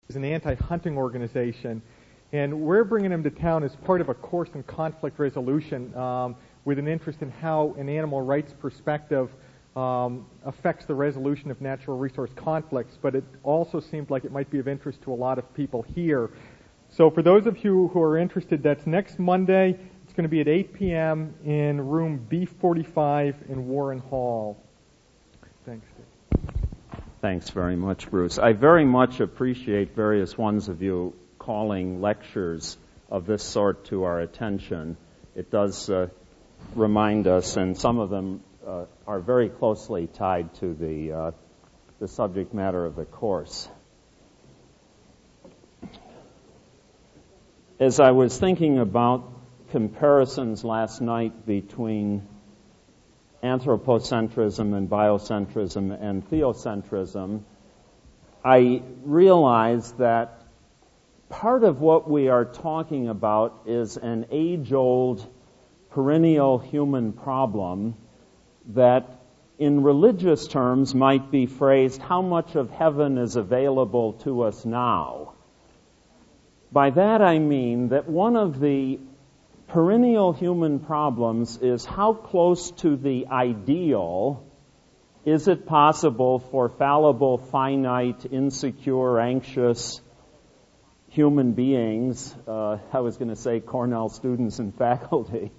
is an anti-hunting organization, and we're bringing him to town as part of a course in conflict resolution with an interest in how an animal rights perspective affects the resolution of natural resource conflicts, but it also seemed like it might be of interest to a lot of people here. So for those of you who are interested, that's next Monday. It's going to be at 8 p.m. in room B45 in Warren Hall. Thanks, Dick. Thanks very much, Bruce. I very much appreciate various ones of you calling lectures of this sort to our attention. It does remind us, and some of them are very closely tied to the subject matter of the course. As I was thinking about comparisons last night between anthropocentrism and biocentrism and theocentrism, I realized that part of what we are talking about is an age-old, perennial human problem that in religious terms might be phrased, how much of heaven is available to us now? By that I mean that one of the perennial human problems is how close to the ideal is it possible for fallible, finite, insecure, anxious human beings, I was going to say Cornell students and faculty,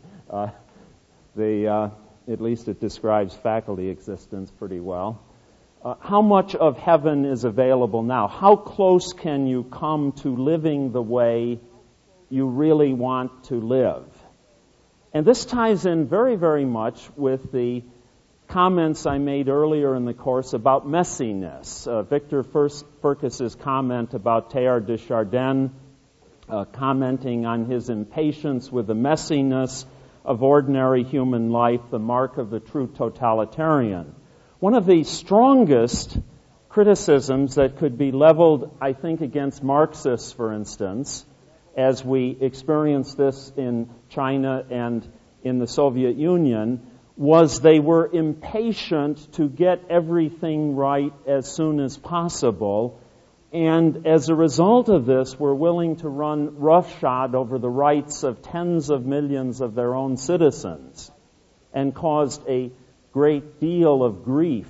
at least it describes faculty existence pretty well. How much of heaven is available now? How close can you come to living the way you really want to live? And this ties in very, very much with the comments I made earlier in the course about messiness. Victor Furcus's comment about Teilhard de Chardin, commenting on his impatience with the messiness of ordinary human life, the mark of the true totalitarian. One of the strongest criticisms that could be leveled, I think, against Marxists, for instance, as we experienced this in China and in the Soviet Union, was they were impatient to get everything right as soon as possible, and as a result of this, were willing to run roughshod over the rights of tens of millions of their own citizens, and caused a great deal of grief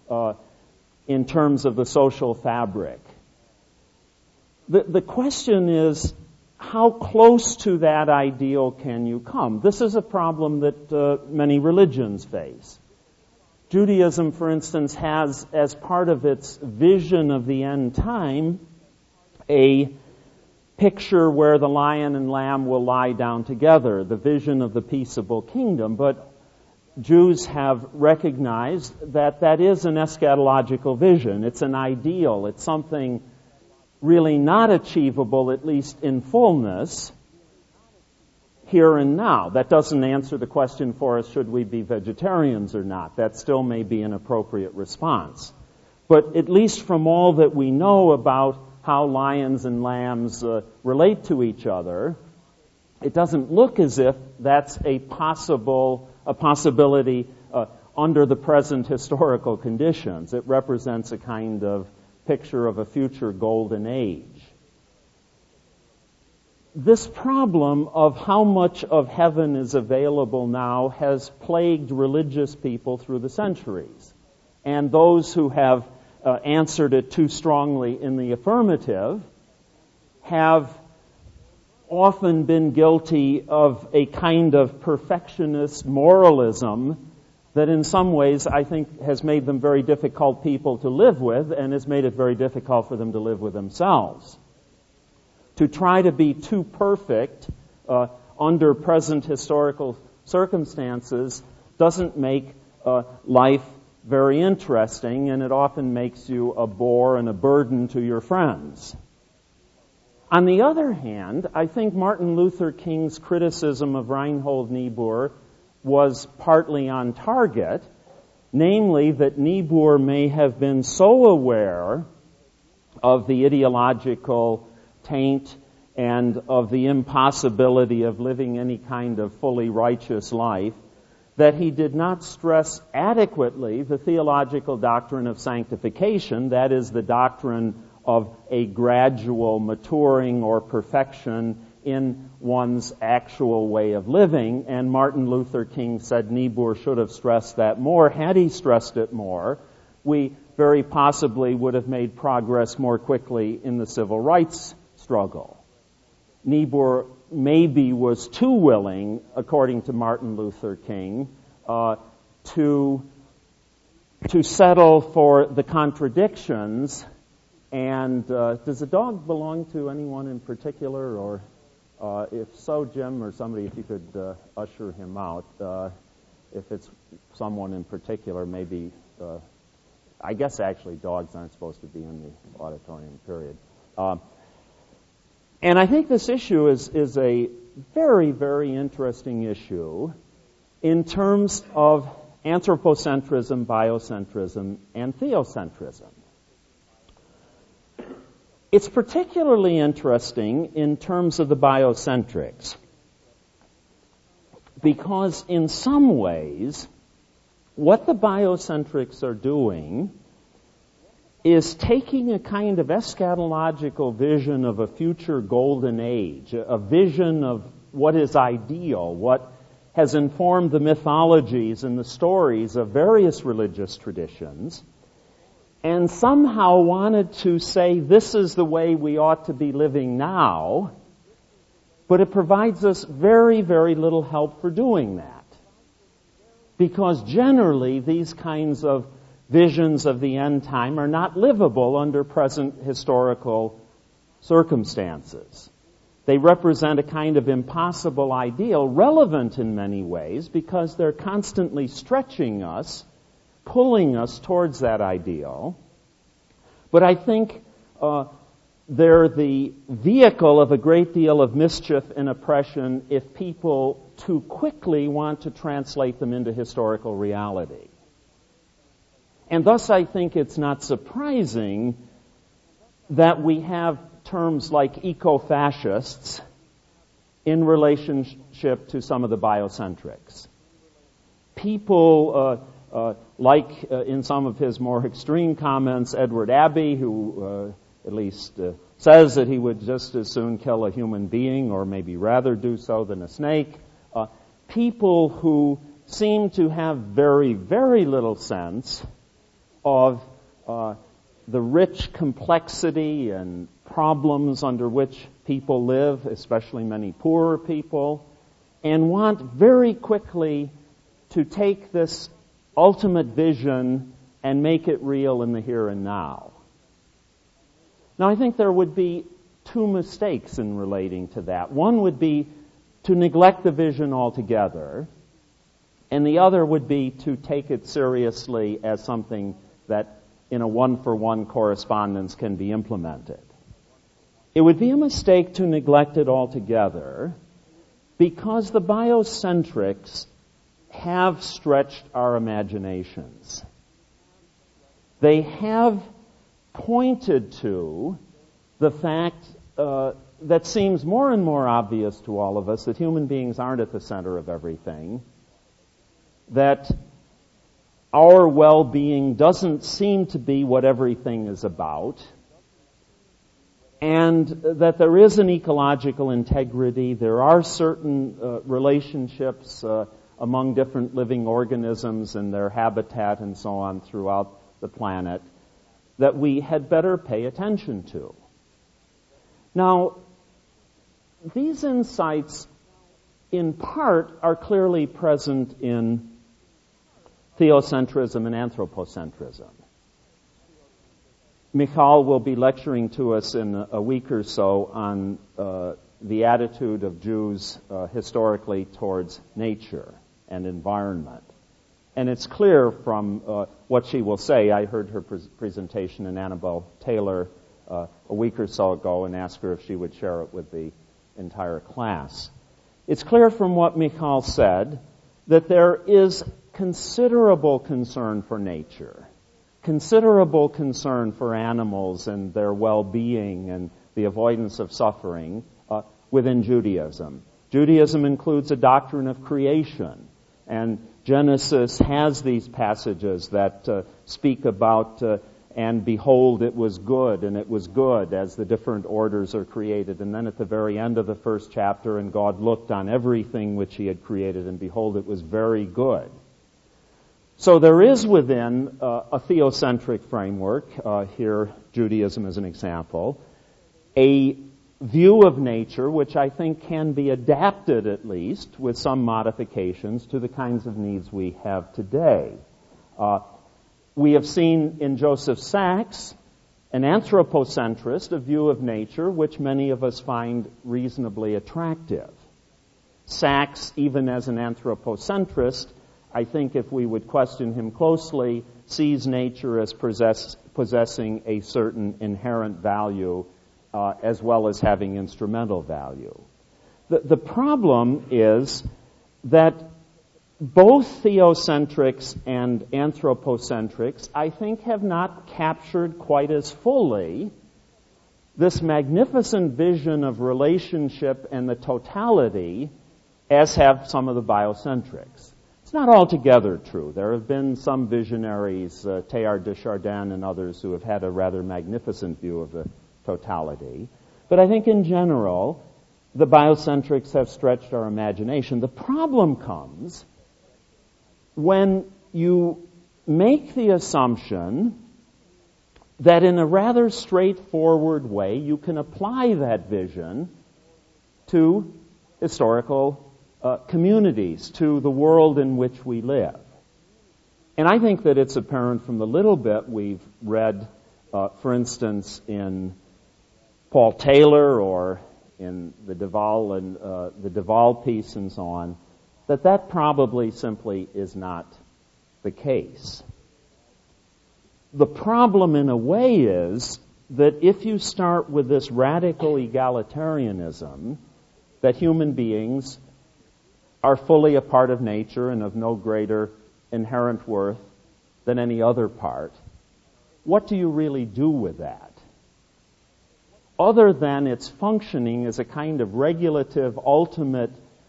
in terms of the social fabric. The question is, how close to that ideal can you come? This is a problem that many religions face. Judaism, for instance, has, as part of its vision of the end time, a picture where the lion and lamb will lie down together, the vision of the peaceable kingdom. But Jews have recognized that that is an eschatological vision. It's an ideal. It's something really not achievable, at least in fullness, here and now. That doesn't answer the question for us, should we be vegetarians or not? That still may be an appropriate response. But at least from all that we know about how lions and lambs relate to each other, it doesn't look as if that's a possibility under the present historical conditions. It represents a kind of picture of a future golden age. This problem of how much of heaven is available now has plagued religious people through the centuries. And those who have answered it too strongly in the affirmative have often been guilty of a kind of perfectionist moralism that in some ways I think has made them very difficult people to live with and has made it very difficult for them to live with themselves. To try to be too perfect under present historical circumstances doesn't make life very interesting, and it often makes you a bore and a burden to your friends. On the other hand, I think Martin Luther King's criticism of Reinhold Niebuhr was partly on target, namely that Niebuhr may have been so aware of the ideological taint and of the impossibility of living any kind of fully righteous life that he did not stress adequately the theological doctrine of sanctification, that is, the doctrine of a gradual maturing or perfection in one's actual way of living. And Martin Luther King said Niebuhr should have stressed that more. Had he stressed it more, we very possibly would have made progress more quickly in the civil rights struggle. Niebuhr maybe was too willing, according to Martin Luther King, to settle for the contradictions. And does the dog belong to anyone in particular? Or if so, Jim or somebody, if you could usher him out. If it's someone in particular, maybe, I guess actually dogs aren't supposed to be in the auditorium, period. And I think this issue is a very, very interesting issue in terms of anthropocentrism, biocentrism, and theocentrism. It's particularly interesting in terms of the biocentrics because in some ways, what the biocentrics are doing is taking a kind of eschatological vision of a future golden age, a vision of what is ideal, what has informed the mythologies and the stories of various religious traditions, and somehow wanted to say this is the way we ought to be living now, but it provides us very, very little help for doing that. Because generally these kinds of visions of the end time are not livable under present historical circumstances. They represent a kind of impossible ideal, relevant in many ways, because they're constantly stretching us, pulling us towards that ideal. But I think they're the vehicle of a great deal of mischief and oppression if people too quickly want to translate them into historical reality. And thus I think it's not surprising that we have terms like eco-fascists in relationship to some of the biocentrics. People like in some of his more extreme comments, Edward Abbey, who at least says that he would just as soon kill a human being or maybe rather do so than a snake. People who seem to have very, very little sense of the rich complexity and problems under which people live, especially many poorer people, and want very quickly to take this ultimate vision and make it real in the here and now. Now, I think there would be two mistakes in relating to that. One would be to neglect the vision altogether, and the other would be to take it seriously as something that in a one-for-one correspondence can be implemented. It would be a mistake to neglect it altogether because the biocentrics have stretched our imaginations. They have pointed to the fact that seems more and more obvious to all of us, that human beings aren't at the center of everything, that our well-being doesn't seem to be what everything is about, and that there is an ecological integrity. There are certain relationships among different living organisms and their habitat and so on throughout the planet that we had better pay attention to. Now, these insights in part are clearly present in theocentrism and anthropocentrism. Michal will be lecturing to us in a week or so on the attitude of Jews historically towards nature and environment. And it's clear from what she will say. I heard her presentation in Annabelle Taylor a week or so ago and asked her if she would share it with the entire class. It's clear from what Michal said that there is considerable concern for nature, considerable concern for animals and their well-being and the avoidance of suffering within Judaism. Judaism includes a doctrine of creation, and Genesis has these passages that speak about and behold, it was good, and it was good as the different orders are created. And then at the very end of the first chapter, and God looked on everything which he had created, and behold, it was very good. So there is within a theocentric framework, here Judaism as an example, a view of nature which I think can be adapted at least with some modifications to the kinds of needs we have today. We have seen in Joseph Sachs, an anthropocentrist, a view of nature which many of us find reasonably attractive. Sachs, even as an anthropocentrist, I think if we would question him closely, sees nature as possessing a certain inherent value as well as having instrumental value. The problem is that both theocentrics and anthropocentrics, I think, have not captured quite as fully this magnificent vision of relationship and the totality as have some of the biocentrics. It's not altogether true. There have been some visionaries, Teilhard de Chardin and others, who have had a rather magnificent view of the totality. But I think in general, the biocentrics have stretched our imagination. The problem comes when you make the assumption that in a rather straightforward way you can apply that vision to historical communities, to the world in which we live. And I think that it's apparent from the little bit we've read, for instance, in Paul Taylor or in the Duvall piece and so on, that probably simply is not the case. The problem in a way is that if you start with this radical egalitarianism, that human beings are fully a part of nature and of no greater inherent worth than any other part, what do you really do with that? Other than its functioning as a kind of regulative ultimate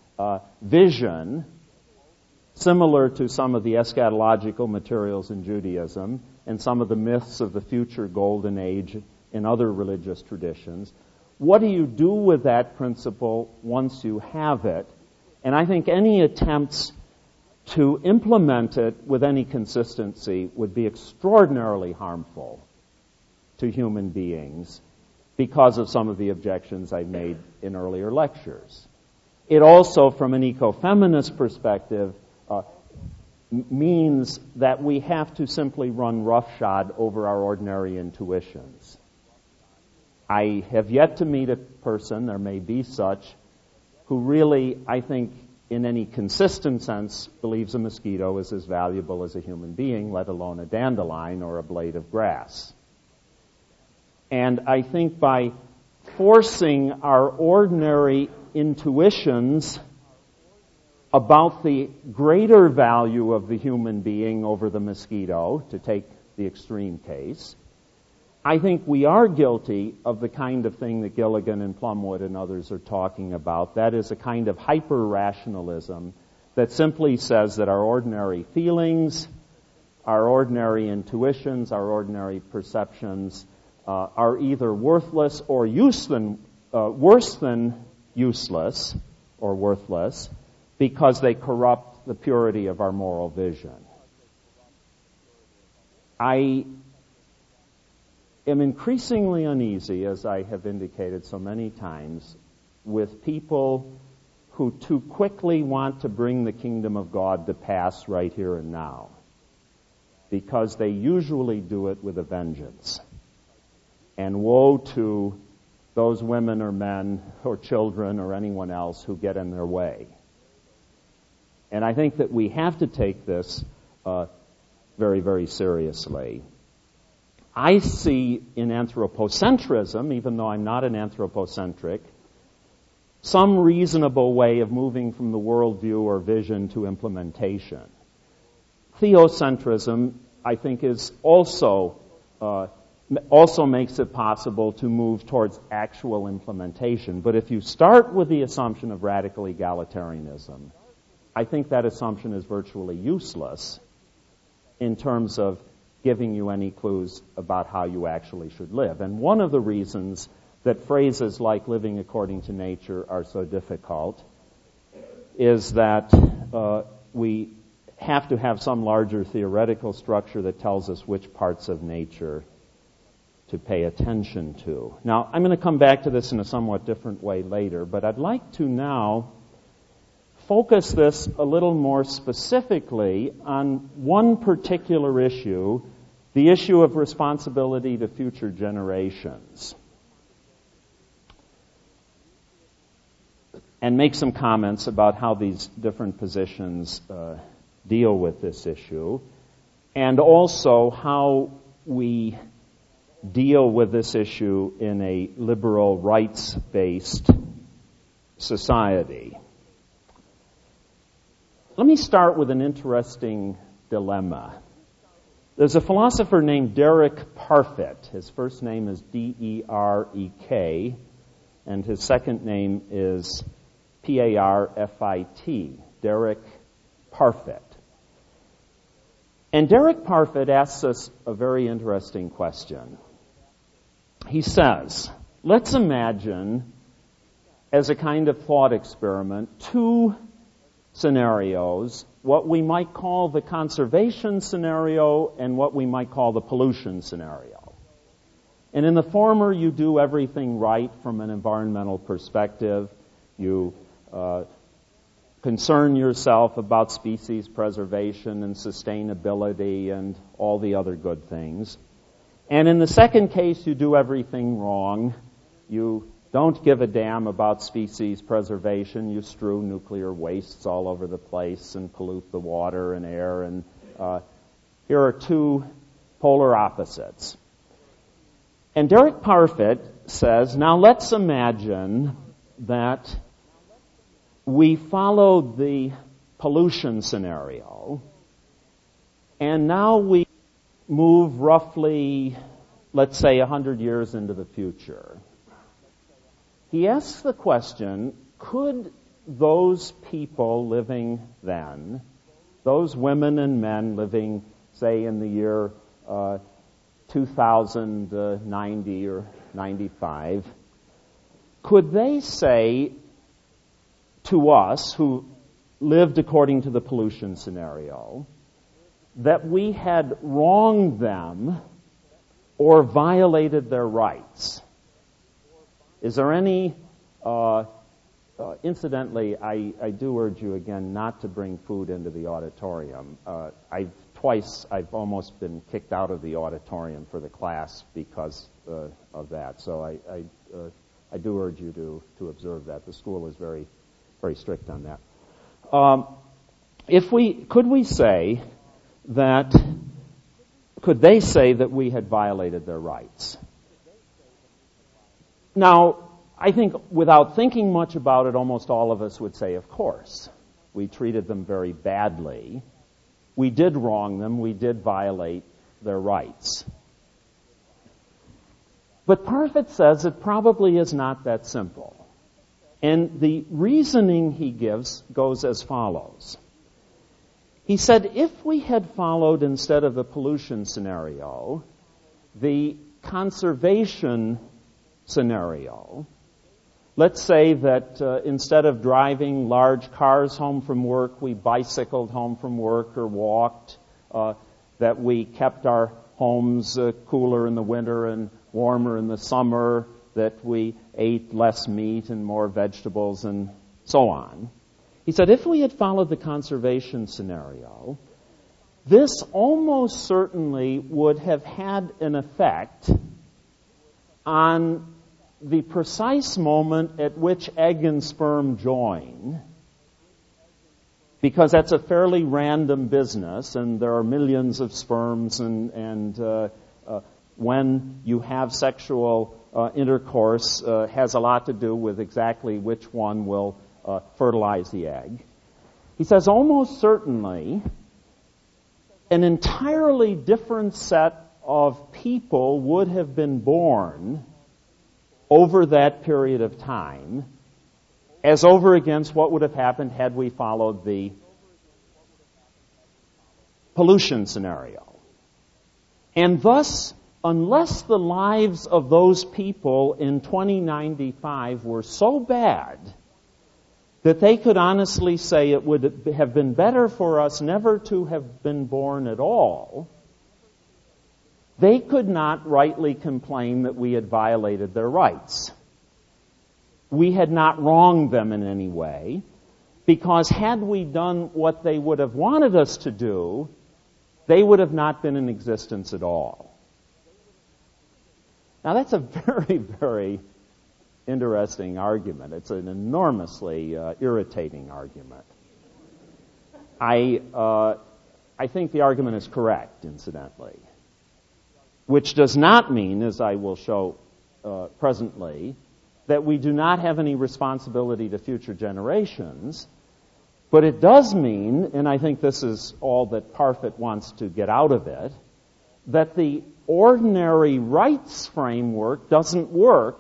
vision, similar to some of the eschatological materials in Judaism and some of the myths of the future golden age in other religious traditions, what do you do with that principle once you have it? And I think any attempts to implement it with any consistency would be extraordinarily harmful to human beings because of some of the objections I made in earlier lectures. It also, from an ecofeminist perspective, means that we have to simply run roughshod over our ordinary intuitions. I have yet to meet a person, there may be such, who really, I think, in any consistent sense, believes a mosquito is as valuable as a human being, let alone a dandelion or a blade of grass. And I think by forcing our ordinary intuitions about the greater value of the human being over the mosquito, to take the extreme case, I think we are guilty of the kind of thing that Gilligan and Plumwood and others are talking about. That is a kind of hyper-rationalism that simply says that our ordinary feelings, our ordinary intuitions, our ordinary perceptions are either worthless or worse than useless or worthless because they corrupt the purity of our moral vision. I am increasingly uneasy, as I have indicated so many times, with people who too quickly want to bring the kingdom of God to pass right here and now, because they usually do it with a vengeance. And woe to those women or men or children or anyone else who get in their way. And I think that we have to take this very, very seriously. I see in anthropocentrism, even though I'm not an anthropocentric, some reasonable way of moving from the worldview or vision to implementation. Theocentrism, I think, is also makes it possible to move towards actual implementation. But if you start with the assumption of radical egalitarianism, I think that assumption is virtually useless in terms of giving you any clues about how you actually should live. And one of the reasons that phrases like living according to nature are so difficult is that we have to have some larger theoretical structure that tells us which parts of nature to pay attention to. Now, I'm going to come back to this in a somewhat different way later, but I'd like to now focus this a little more specifically on one particular issue, the issue of responsibility to future generations, and make some comments about how these different positions deal with this issue, and also how we deal with this issue in a liberal rights-based society. Let me start with an interesting dilemma. There's a philosopher named Derek Parfit. His first name is D-E-R-E-K, and his second name is P-A-R-F-I-T, Derek Parfit. And Derek Parfit asks us a very interesting question. He says, let's imagine, as a kind of thought experiment, two scenarios, what we might call the conservation scenario and what we might call the pollution scenario. And in the former, you do everything right from an environmental perspective. You concern yourself about species preservation and sustainability and all the other good things. And in the second case, you do everything wrong. You don't give a damn about species preservation. You strew nuclear wastes all over the place and pollute the water and air. And here are two polar opposites. And Derek Parfit says, now let's imagine that we followed the pollution scenario, and now we move roughly, let's say, 100 years into the future. He asks the question, could those people living then, those women and men living, say, in the year 2090 or 95, could they say to us who lived according to the pollution scenario that we had wronged them or violated their rights? Is there any, incidentally, I do urge you again not to bring food into the auditorium. I've almost been kicked out of the auditorium for the class because of that. So I do urge you to observe that. The school is very, very strict on that. Could they say that we had violated their rights? Now, I think without thinking much about it, almost all of us would say, of course. We treated them very badly. We did wrong them. We did violate their rights. But Parfit says it probably is not that simple. And the reasoning he gives goes as follows. He said, if we had followed, instead of the pollution scenario, the conservation scenario, let's say that instead of driving large cars home from work, we bicycled home from work or walked, that we kept our homes cooler in the winter and warmer in the summer, that we ate less meat and more vegetables and so on. He said, if we had followed the conservation scenario, this almost certainly would have had an effect on the precise moment at which egg and sperm join, because that's a fairly random business, and there are millions of sperms, and when you have sexual intercourse has a lot to do with exactly which one will fertilize the egg. He says almost certainly an entirely different set of people would have been born over that period of time as over against what would have happened had we followed the pollution scenario. And thus, unless the lives of those people in 2095 were so bad that they could honestly say it would have been better for us never to have been born at all, they could not rightly complain that we had violated their rights. We had not wronged them in any way, because had we done what they would have wanted us to do, they would have not been in existence at all. Now that's a very, very interesting argument. It's an enormously irritating argument. I think the argument is correct, incidentally, which does not mean, as I will show presently, that we do not have any responsibility to future generations, but it does mean, and I think this is all that Parfit wants to get out of it, that the ordinary rights framework doesn't work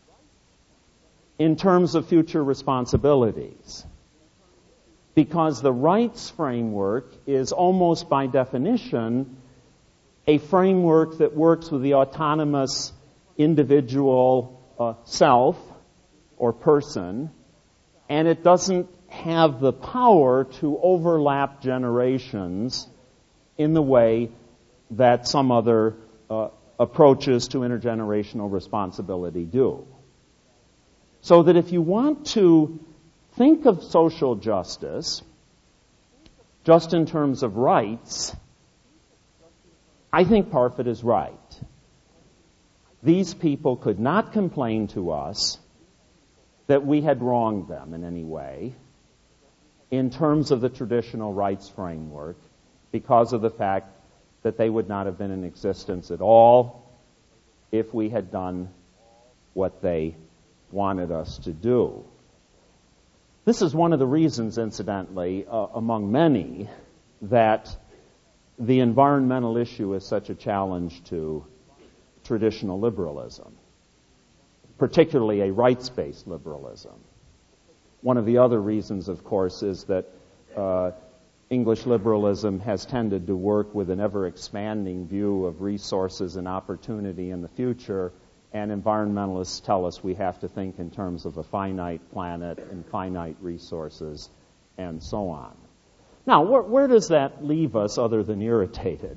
in terms of future responsibilities. Because the rights framework is almost by definition a framework that works with the autonomous individual self or person, and it doesn't have the power to overlap generations in the way that some other approaches to intergenerational responsibility do. So that if you want to think of social justice just in terms of rights, I think Parfit is right. These people could not complain to us that we had wronged them in any way in terms of the traditional rights framework because of the fact that they would not have been in existence at all if we had done what they wanted us to do. This is one of the reasons, incidentally, among many, that the environmental issue is such a challenge to traditional liberalism, particularly a rights-based liberalism. One of the other reasons, of course, is that English liberalism has tended to work with an ever-expanding view of resources and opportunity in the future, and environmentalists tell us we have to think in terms of a finite planet and finite resources and so on. Now, where does that leave us other than irritated?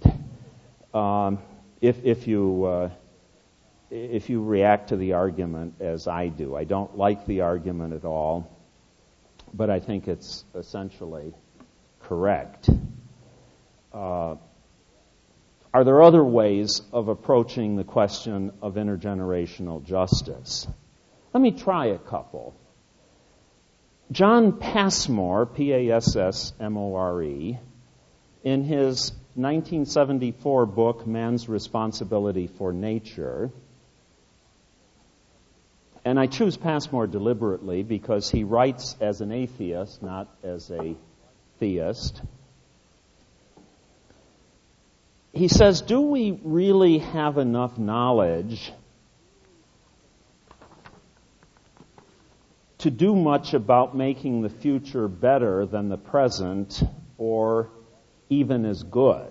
If you react to the argument as I do. I don't like the argument at all, but I think it's essentially correct. Are there other ways of approaching the question of intergenerational justice? Let me try a couple. John Passmore, Passmore, in his 1974 book, Man's Responsibility for Nature, and I choose Passmore deliberately because he writes as an atheist, not as a theist. He says, do we really have enough knowledge to do much about making the future better than the present or even as good?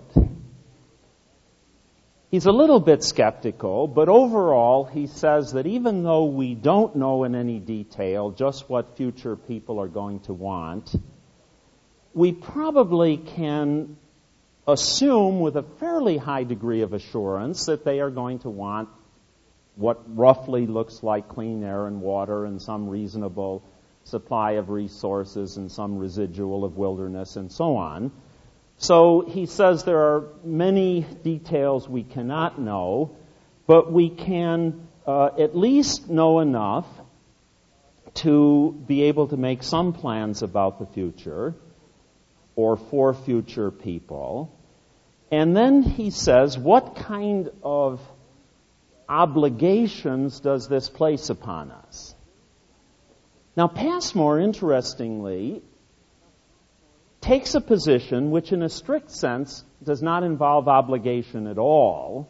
He's a little bit skeptical, but overall he says that even though we don't know in any detail just what future people are going to want, we probably can assume with a fairly high degree of assurance that they are going to want what roughly looks like clean air and water and some reasonable supply of resources and some residual of wilderness and so on. So he says there are many details we cannot know, but we can at least know enough to be able to make some plans about the future or for future people. And then he says, what kind of obligations does this place upon us? Now, Passmore, interestingly, takes a position which in a strict sense does not involve obligation at all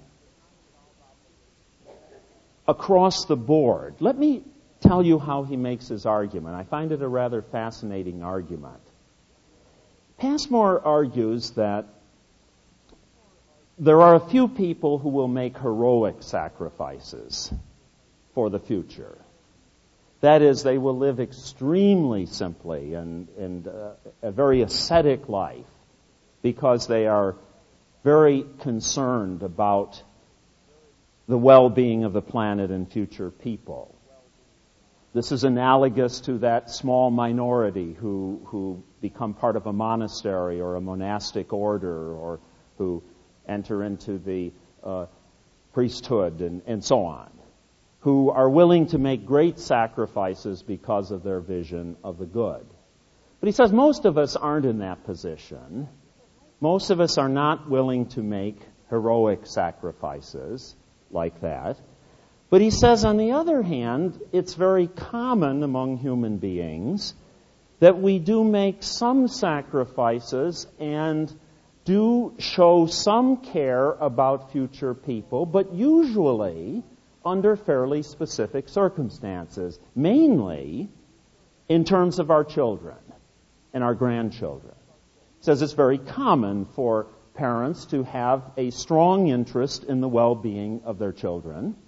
across the board. Let me tell you how he makes his argument. I find it a rather fascinating argument. Passmore argues that there are a few people who will make heroic sacrifices for the future. That is, they will live extremely simply and a very ascetic life because they are very concerned about the well-being of the planet and future people. This is analogous to that small minority who become part of a monastery or a monastic order or who enter into the priesthood and so on, who are willing to make great sacrifices because of their vision of the good. But he says most of us aren't in that position. Most of us are not willing to make heroic sacrifices like that. But he says, on the other hand, it's very common among human beings that we do make some sacrifices and do show some care about future people, but usually under fairly specific circumstances, mainly in terms of our children and our grandchildren. He says it's very common for parents to have a strong interest in the well-being of their children,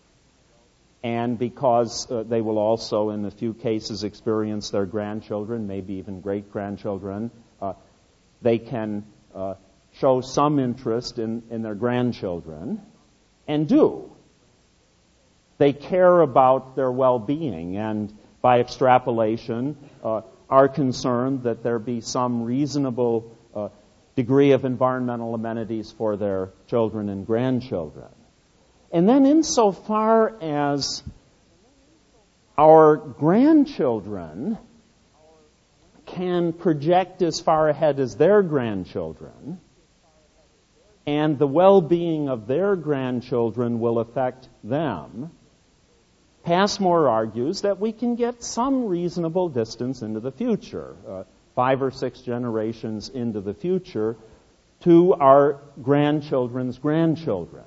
and because they will also, in a few cases, experience their grandchildren, maybe even great-grandchildren, they can show some interest in their grandchildren, and do. They care about their well-being, and by extrapolation, are concerned that there be some reasonable degree of environmental amenities for their children and grandchildren. And then insofar as our grandchildren can project as far ahead as their grandchildren, and the well-being of their grandchildren will affect them, Passmore argues that we can get some reasonable distance into the future, 5 or 6 generations into the future, to our grandchildren's grandchildren.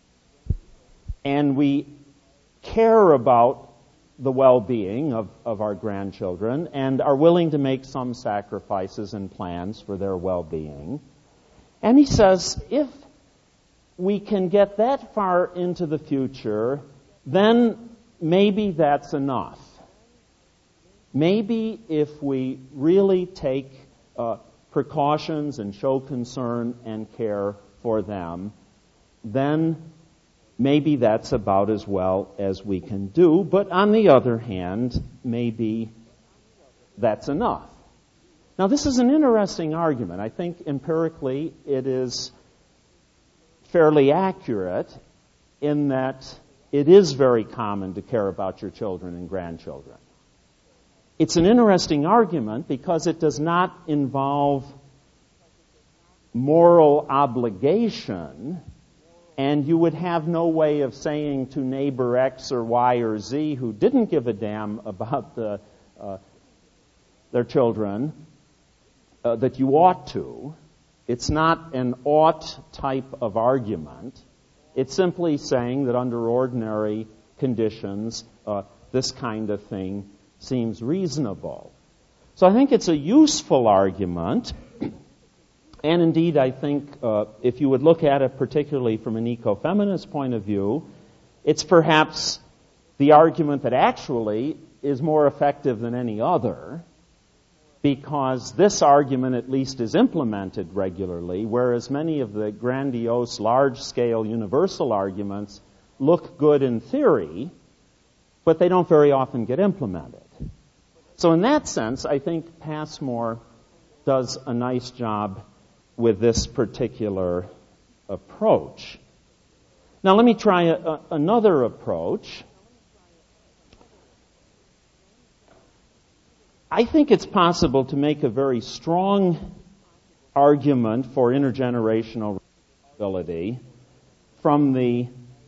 And we care about the well-being of our grandchildren and are willing to make some sacrifices and plans for their well-being. And he says, if we can get that far into the future, then maybe that's enough. Maybe if we really take precautions and show concern and care for them, then maybe that's about as well as we can do. But on the other hand, maybe that's enough. Now, this is an interesting argument. I think empirically it is fairly accurate in that it is very common to care about your children and grandchildren. It's an interesting argument because it does not involve moral obligation, and you would have no way of saying to neighbor X or Y or Z who didn't give a damn about their children that you ought to. It's not an ought type of argument. It's simply saying that under ordinary conditions, this kind of thing seems reasonable. So I think it's a useful argument. And indeed, I think if you would look at it particularly from an ecofeminist point of view, it's perhaps the argument that actually is more effective than any other, because this argument at least is implemented regularly, whereas many of the grandiose, large-scale universal arguments look good in theory, but they don't very often get implemented. So in that sense, I think Passmore does a nice job with this particular approach. Now let me try another approach. I think it's possible to make a very strong argument for intergenerational responsibility from the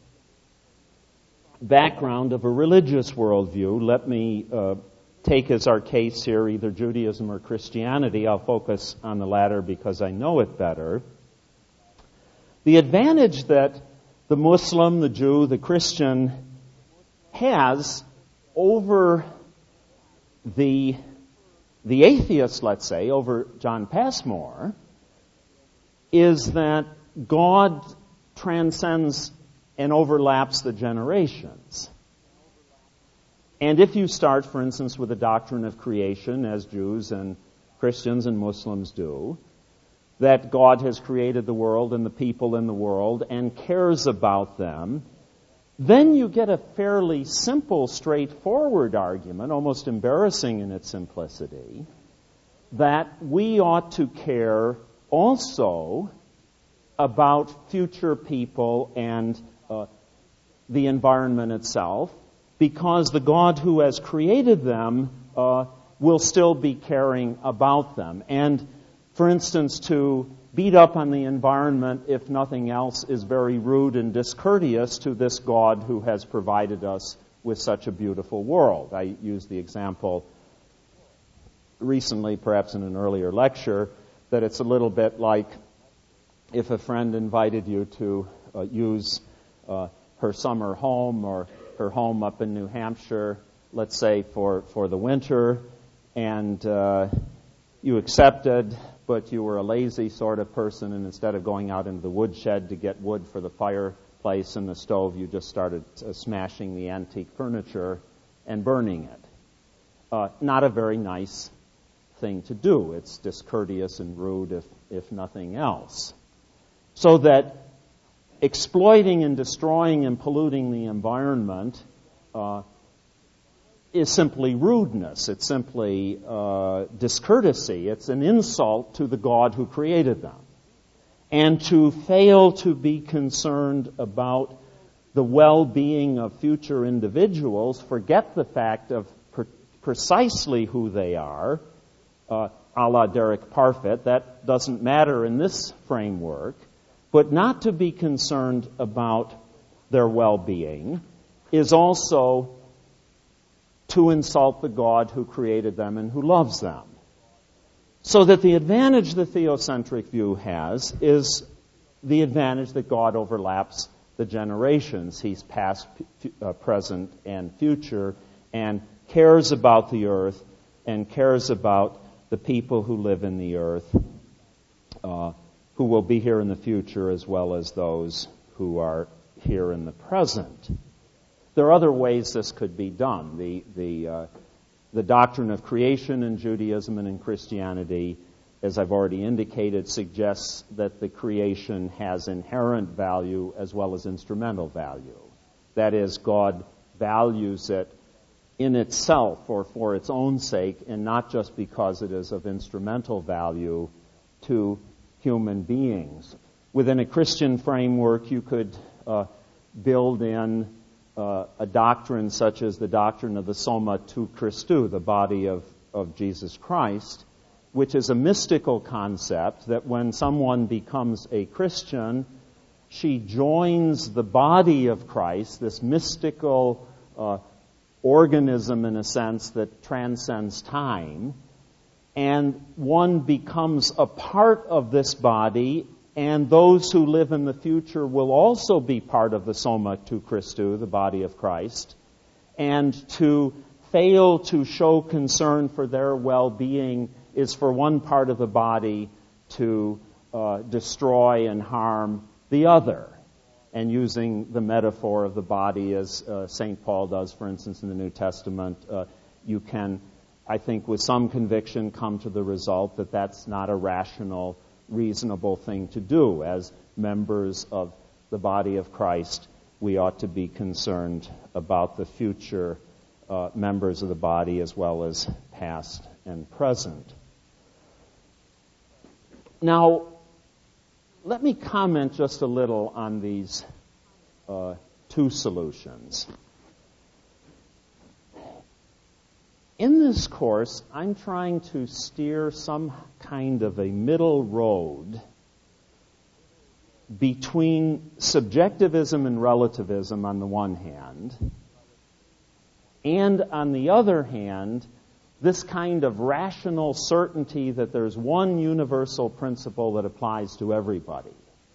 background of a religious worldview. Let me take as our case here either Judaism or Christianity. I'll focus on the latter because I know it better. The advantage that the Muslim, the Jew, the Christian has over the atheist, let's say, over John Passmore, is that God transcends and overlaps the generations. And if you start, for instance, with the doctrine of creation, as Jews and Christians and Muslims do, that God has created the world and the people in the world and cares about them, then you get a fairly simple, straightforward argument, almost embarrassing in its simplicity, that we ought to care also about future people and the environment itself, because the God who has created them will still be caring about them. And, for instance, to beat up on the environment, if nothing else, is very rude and discourteous to this God who has provided us with such a beautiful world. I used the example recently, perhaps in an earlier lecture, that it's a little bit like if a friend invited you to use her summer home or her home up in New Hampshire, let's say for the winter, and you accepted, but you were a lazy sort of person, and instead of going out into the woodshed to get wood for the fireplace and the stove, you just started smashing the antique furniture and burning it. Not a very nice thing to do. It's discourteous and rude, if nothing else. So that exploiting and destroying and polluting the environment is simply rudeness. It's simply discourtesy. It's an insult to the God who created them. And to fail to be concerned about the well-being of future individuals, forget the fact of precisely who they are, a la Derek Parfit. That doesn't matter in this framework. But not to be concerned about their well-being is also to insult the God who created them and who loves them. So that the advantage the theocentric view has is the advantage that God overlaps the generations. He's past, present, and future, and cares about the earth and cares about the people who live in the earth, who will be here in the future as well as those who are here in the present. There are other ways this could be done. The doctrine of creation in Judaism and in Christianity, as I've already indicated, suggests that the creation has inherent value as well as instrumental value. That is, God values it in itself or for its own sake, and not just because it is of instrumental value to human beings. Within a Christian framework, you could build in a doctrine such as the doctrine of the Soma tou Christou, the body of Jesus Christ, which is a mystical concept that when someone becomes a Christian, she joins the body of Christ, this mystical organism in a sense that transcends time, and one becomes a part of this body, and those who live in the future will also be part of the Soma tou Christou, the body of Christ. And to fail to show concern for their well-being is for one part of the body to destroy and harm the other. And using the metaphor of the body as St. Paul does, for instance, in the New Testament, you can, I think, with some conviction come to the result that that's not a rational, reasonable thing to do. As members of the body of Christ, we ought to be concerned about the future members of the body as well as past and present. Now, let me comment just a little on these two solutions. In this course, I'm trying to steer some kind of a middle road between subjectivism and relativism on the one hand, and on the other hand, this kind of rational certainty that there's one universal principle that applies to everybody.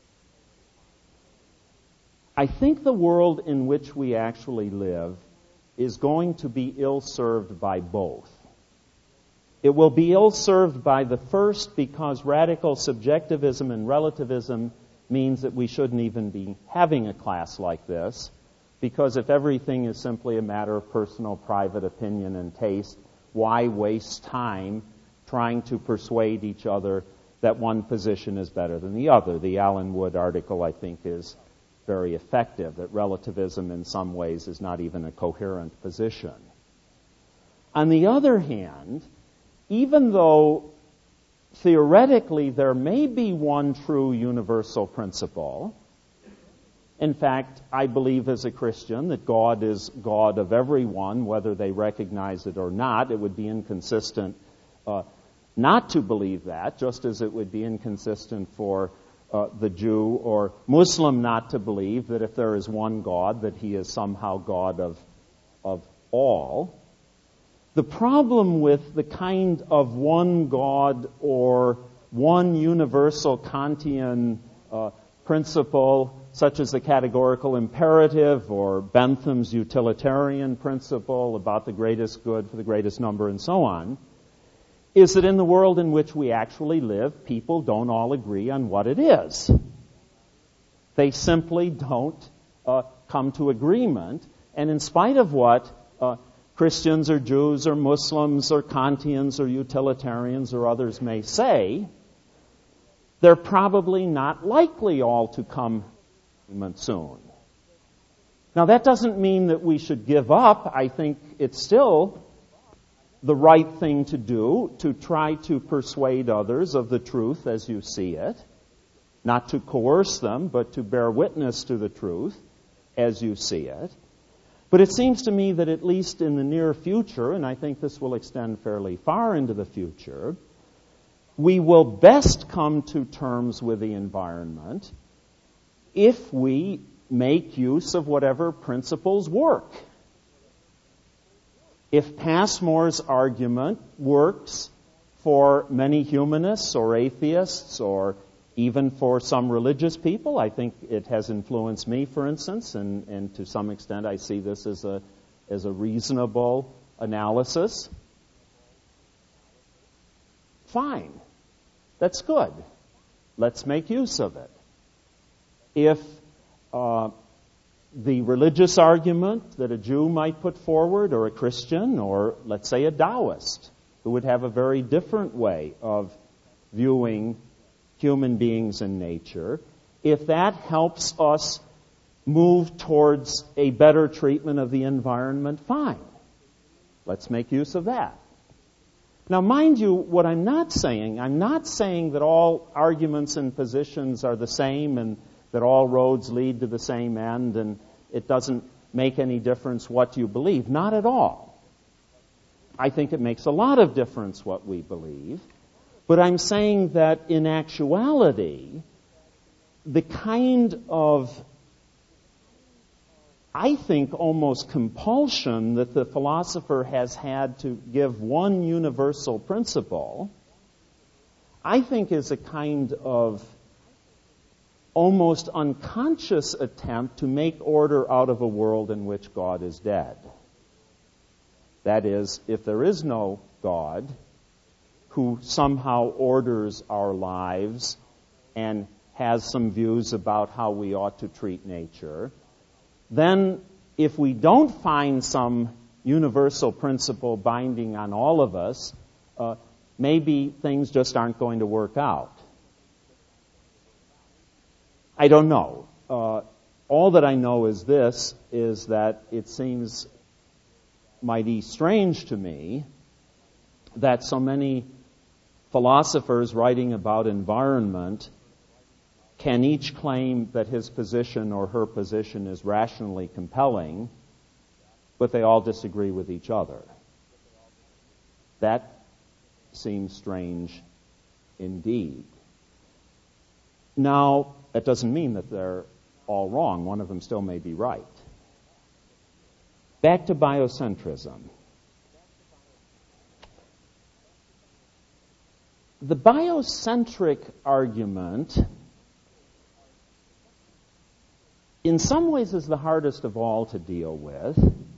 I think the world in which we actually live is going to be ill-served by both. It will be ill-served by the first because radical subjectivism and relativism means that we shouldn't even be having a class like this, because if everything is simply a matter of personal, private opinion and taste, why waste time trying to persuade each other that one position is better than the other? The Alan Wood article, I think, is very effective, that relativism in some ways is not even a coherent position. On the other hand, even though theoretically there may be one true universal principle, in fact, I believe as a Christian that God is God of everyone, whether they recognize it or not. It would be inconsistent not to believe that, just as it would be inconsistent for the Jew or Muslim not to believe that if there is one God, that he is somehow God of all. The problem with the kind of one God or one universal Kantian principle, such as the categorical imperative or Bentham's utilitarian principle about the greatest good for the greatest number and so on, is that in the world in which we actually live, people don't all agree on what it is. They simply don't come to agreement, and in spite of what Christians or Jews or Muslims or Kantians or utilitarians or others may say, they're probably not likely all to come soon. Now, that doesn't mean that we should give up. I think it's still the right thing to do, to try to persuade others of the truth as you see it, not to coerce them, but to bear witness to the truth as you see it. But it seems to me that at least in the near future, and I think this will extend fairly far into the future, we will best come to terms with the environment if we make use of whatever principles work. If Passmore's argument works for many humanists or atheists or even for some religious people, I think it has influenced me, for instance, and to some extent I see this as a reasonable analysis. Fine. That's good. Let's make use of it. If the religious argument that a Jew might put forward, or a Christian, or let's say a Taoist, who would have a very different way of viewing human beings and nature, if that helps us move towards a better treatment of the environment, fine. Let's make use of that. Now, mind you, what I'm not saying that all arguments and positions are the same and that all roads lead to the same end and it doesn't make any difference what you believe. Not at all. I think it makes a lot of difference what we believe. But I'm saying that in actuality, the kind of, I think, almost compulsion that the philosopher has had to give one universal principle, I think is a kind of almost unconscious attempt to make order out of a world in which God is dead. That is, if there is no God who somehow orders our lives and has some views about how we ought to treat nature, then if we don't find some universal principle binding on all of us, maybe things just aren't going to work out. I don't know. All that I know is this, is that it seems mighty strange to me that so many philosophers writing about environment can each claim that his position or her position is rationally compelling, but they all disagree with each other. That seems strange indeed. Now, that doesn't mean that they're all wrong. One of them still may be right. Back to biocentrism. The biocentric argument, in some ways, is the hardest of all to deal with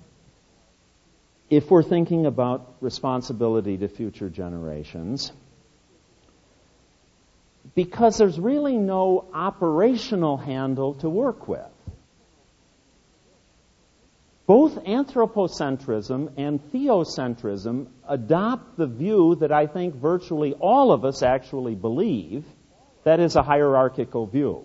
if we're thinking about responsibility to future generations, because there's really no operational handle to work with. Both anthropocentrism and theocentrism adopt the view that I think virtually all of us actually believe, that is a hierarchical view.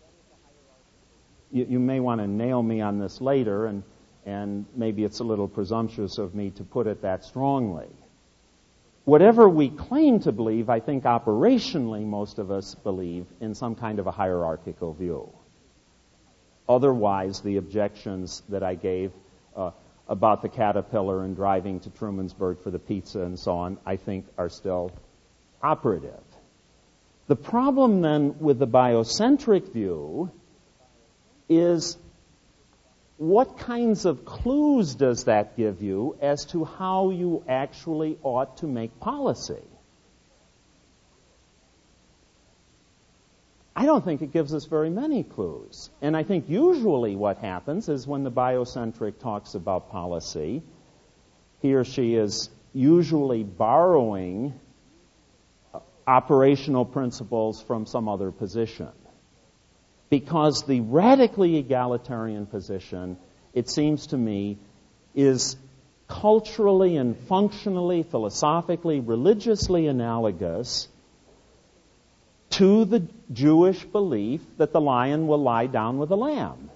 You may want to nail me on this later, and maybe it's a little presumptuous of me to put it that strongly. Whatever we claim to believe, I think operationally most of us believe in some kind of a hierarchical view. Otherwise, the objections that I gave about the caterpillar and driving to Trumansburg for the pizza and so on, I think are still operative. The problem then with the biocentric view is, what kinds of clues does that give you as to how you actually ought to make policy? I don't think it gives us very many clues. And I think usually what happens is when the biocentric talks about policy, he or she is usually borrowing operational principles from some other position. Because the radically egalitarian position, it seems to me, is culturally and functionally, philosophically, religiously analogous to the Jewish belief that the lion will lie down with the lamb.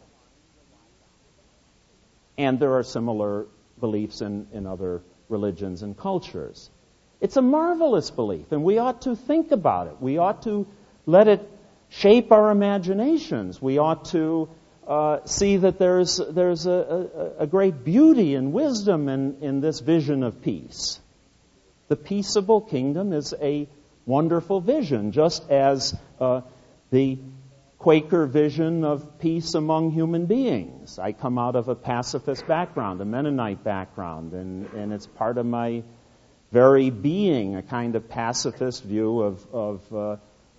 And there are similar beliefs in other religions and cultures. It's a marvelous belief, and we ought to think about it. We ought to let it shape our imaginations. We ought to see that there's a great beauty and wisdom in this vision of peace. The peaceable kingdom is a wonderful vision, just as the Quaker vision of peace among human beings. I come out of a pacifist background, a Mennonite background, and it's part of my very being, a kind of pacifist view of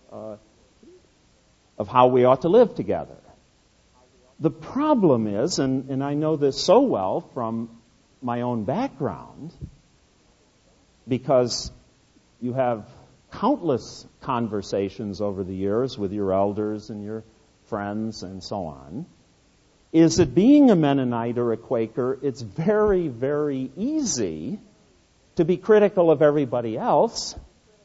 how we ought to live together. The problem is, and I know this so well from my own background, because you have countless conversations over the years with your elders and your friends and so on, is that being a Mennonite or a Quaker, it's very, very easy to be critical of everybody else,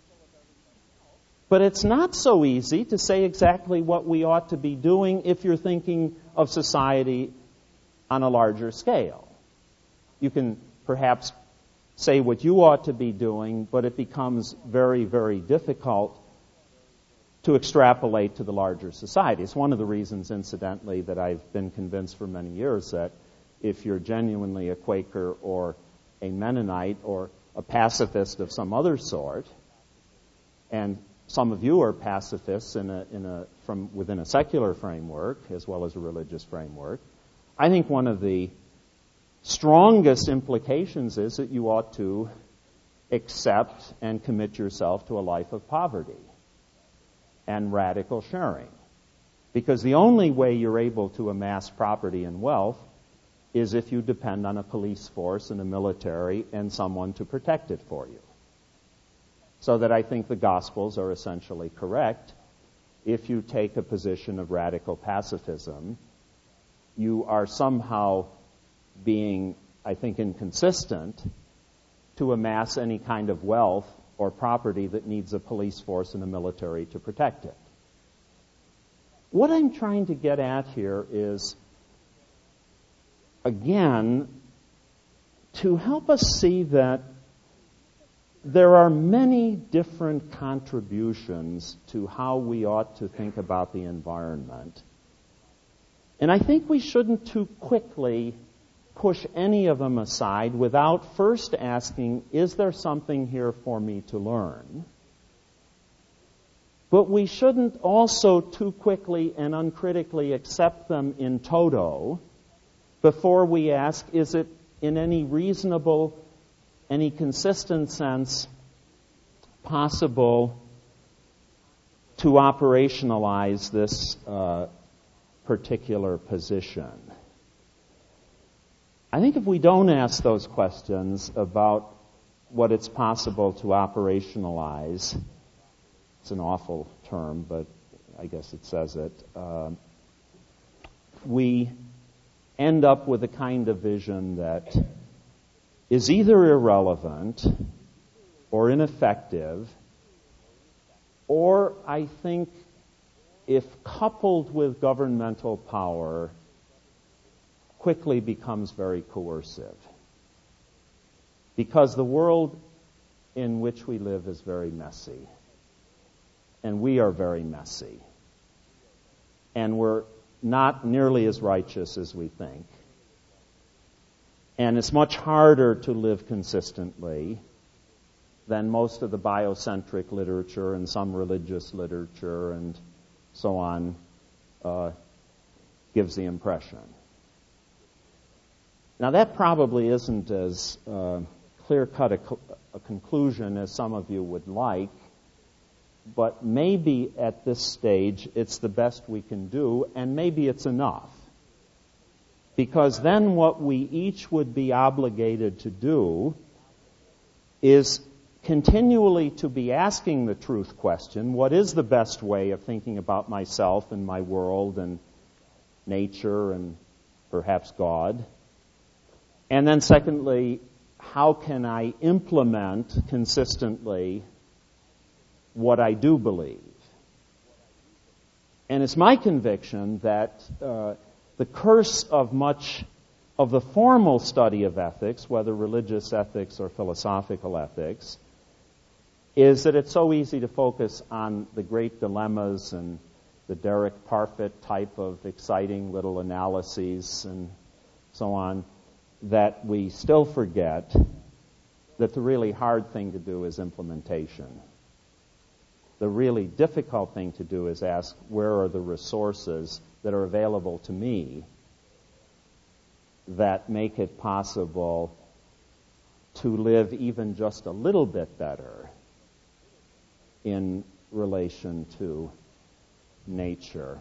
but it's not so easy to say exactly what we ought to be doing if you're thinking of society on a larger scale. You can perhaps say what you ought to be doing, but it becomes very, very difficult to extrapolate to the larger society. It's one of the reasons, incidentally, that I've been convinced for many years that if you're genuinely a Quaker or a Mennonite or a pacifist of some other sort, and some of you are pacifists from within a secular framework as well as a religious framework, I think one of the strongest implications is that you ought to accept and commit yourself to a life of poverty and radical sharing. Because the only way you're able to amass property and wealth is if you depend on a police force and a military and someone to protect it for you. So that I think the Gospels are essentially correct. If you take a position of radical pacifism, you are somehow being, I think, inconsistent to amass any kind of wealth or property that needs a police force and a military to protect it. What I'm trying to get at here is, again, to help us see that there are many different contributions to how we ought to think about the environment. And I think we shouldn't too quickly push any of them aside without first asking, is there something here for me to learn? But we shouldn't also too quickly and uncritically accept them in toto before we ask, is it in any reasonable, any consistent sense possible to operationalize this particular position? I think if we don't ask those questions about what it's possible to operationalize, it's an awful term, but I guess it says it, we end up with a kind of vision that is either irrelevant or ineffective, or I think if coupled with governmental power, quickly becomes very coercive. Because the world in which we live is very messy. And we are very messy. And we're not nearly as righteous as we think. And it's much harder to live consistently than most of the biocentric literature and some religious literature and so on gives the impression. Now, that probably isn't as clear-cut a conclusion as some of you would like, but maybe at this stage it's the best we can do, and maybe it's enough. Because then what we each would be obligated to do is continually to be asking the truth question, what is the best way of thinking about myself and my world and nature and perhaps God? And then secondly, how can I implement consistently what I do believe? And it's my conviction that the curse of much of the formal study of ethics, whether religious ethics or philosophical ethics, is that it's so easy to focus on the great dilemmas and the Derek Parfit type of exciting little analyses and so on, that we still forget that the really hard thing to do is implementation. The really difficult thing to do is ask, where are the resources that are available to me that make it possible to live even just a little bit better in relation to nature.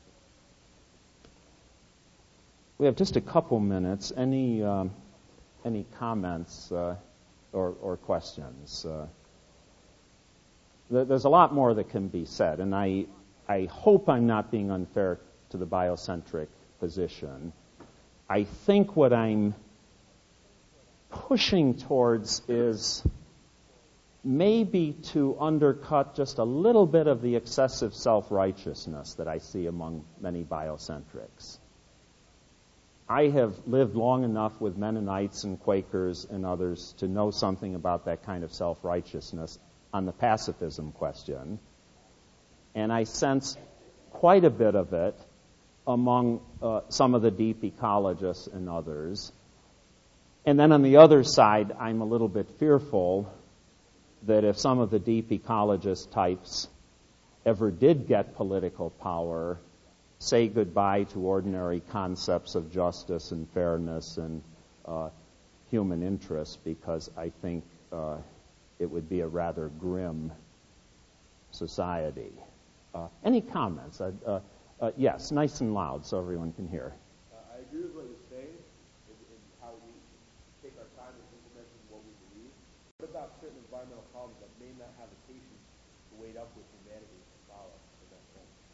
We have just a couple minutes. Any comments or questions? There's a lot more that can be said, and I hope I'm not being unfair to the biocentric position. I think what I'm pushing towards is maybe to undercut just a little bit of the excessive self-righteousness that I see among many biocentrics. I have lived long enough with Mennonites and Quakers and others to know something about that kind of self-righteousness on the pacifism question, and I sense quite a bit of it among some of the deep ecologists and others. And then on the other side, I'm a little bit fearful that if some of the deep ecologist types ever did get political power, say goodbye to ordinary concepts of justice and fairness and human interest, because I think it would be a rather grim society. Any comments? Yes, nice and loud so everyone can hear. I agree with what you're saying and how we take our time in implementing what we believe. What about certain environmental problems that may not have the patience to wait up with humanity to follow in that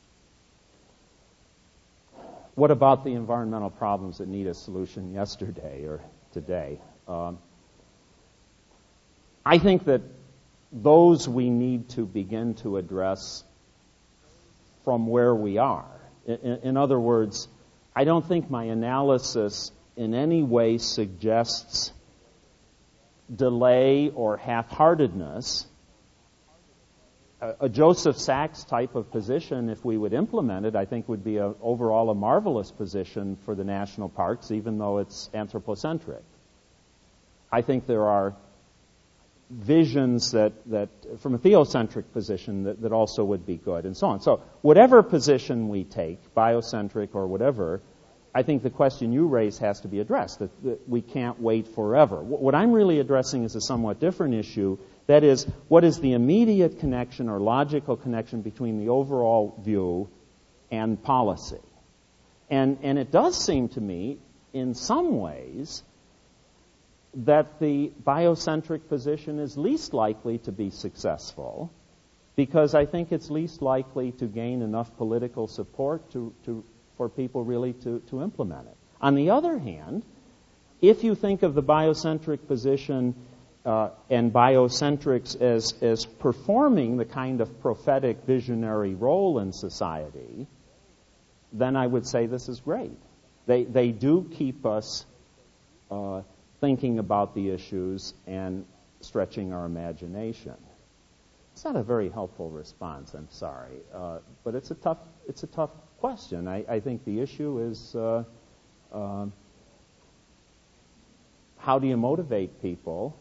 sense? What about the environmental problems that need a solution yesterday or today? I think that those we need to begin to address from where we are. In other words, I don't think my analysis in any way suggests delay or half-heartedness. A Joseph Sachs type of position, if we would implement it, I think would be overall a marvelous position for the national parks, even though it's anthropocentric. I think there are visions that from a theocentric position that also would be good, and so on. So whatever position we take, biocentric or whatever, I think the question you raise has to be addressed, that we can't wait forever. What I'm really addressing is a somewhat different issue. That is, what is the immediate connection or logical connection between the overall view and policy? And it does seem to me, in some ways, that the biocentric position is least likely to be successful because I think it's least likely to gain enough political support for people really to implement it. On the other hand, if you think of the biocentric position and biocentrics as performing the kind of prophetic visionary role in society, then I would say this is great. They do keep us thinking about the issues and stretching our imagination. It's not a very helpful response, I'm sorry, but it's a tough question. I think the issue is how do you motivate people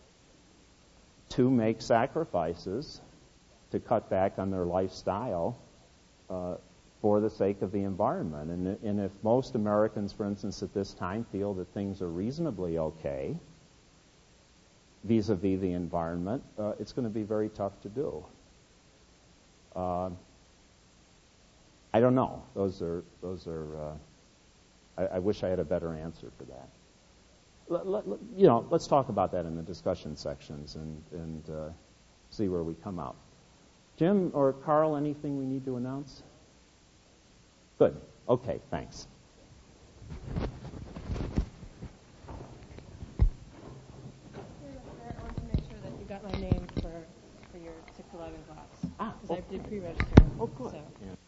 to make sacrifices, to cut back on their lifestyle for the sake of the environment. And if most Americans, for instance, at this time feel that things are reasonably okay vis-a-vis the environment, it's going to be very tough to do. I don't know. Those are. I wish I had a better answer for that. Let's talk about that in the discussion sections and see where we come out. Jim or Carl, anything we need to announce? Good. Okay, thanks. I want to make sure that you got my name for your 611 class. Because I did pre-register. Oh, good. So. Yeah.